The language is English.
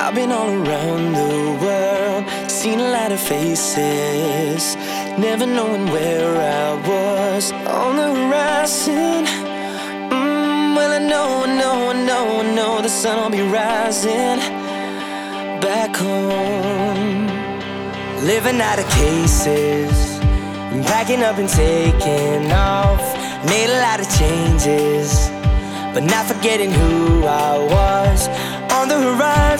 I've been all around the world, seen a lot of faces, never knowing where I was on the horizon. Well, I know the sun will be rising back home. Living out of cases, packing up and taking off. Made a lot of changes, but not forgetting who I was on the horizon.